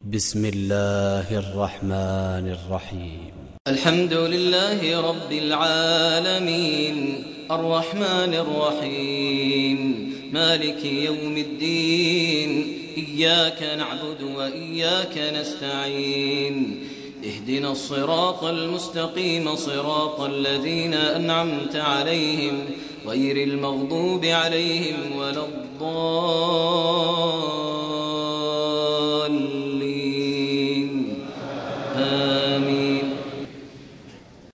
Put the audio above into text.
بسم الله الرحمن الرحيم. الحمد لله رب العالمين الرحمن الرحيم مالك يوم الدين إياك نعبد وإياك نستعين اهدنا الصراط المستقيم صراط الذين أنعمت عليهم غير المغضوب عليهم ولا الضالين